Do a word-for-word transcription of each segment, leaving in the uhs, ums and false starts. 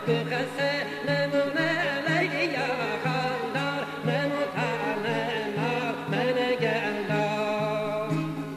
قصه نمونه لیلی یا خاندار نموتانه نار من گلدار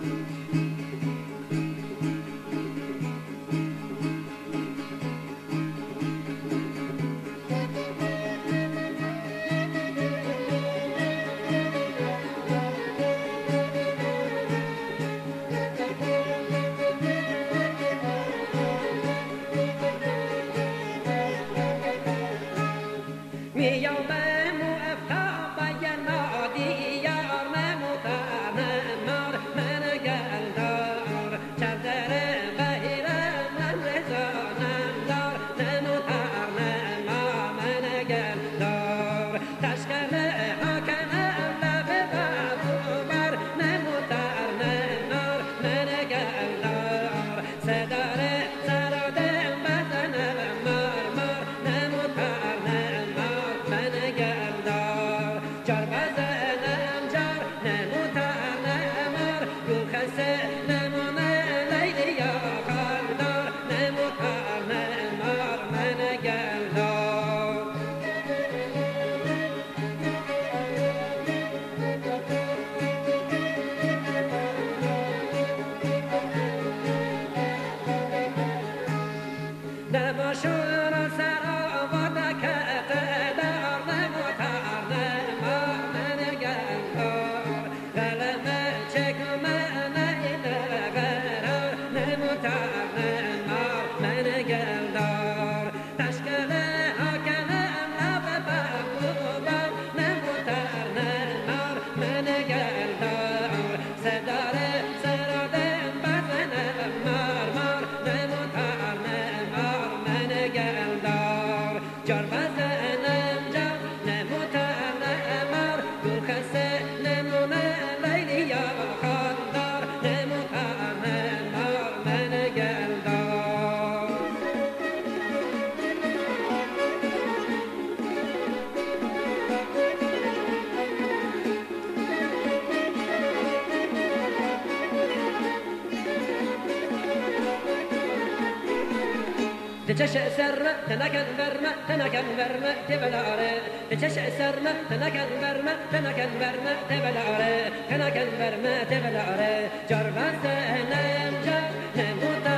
میامم و افتاب ینادی یار نموتانه نار من گلدار چردر غیرم من رزانم دار نموتانه نار من گلدار تشکل حاکنم لب بابو بر نموتانه نار من گلدار صدار سرادم بزنم مار مار نموتانه گلدار جار بزنم جار نموتانه مار گل خسته نمونه لیلی یا خاندار نموتانه مار من گلدار نباشون سر آورده که قدر نموتانه مار من گلدار قلم چکم نیده قرار نموتانه مار من گلدار تشکل حاکنم لب بابوبم نموتانه مار من گلدار صدار سرادم بزنم مار مار نموتانه مار من گلدار جار بزنم جار نموتانه مار گل خسته نمونه لیلی یا خاندار نموتانه مار من گلدار تچش سرمه تنکن برمه تنکن برمه تبلاره تچش سرمه تنکن برمه تنکن برمه تبلاره تنکن برمه تبلاره جار بزنم جار نموتانه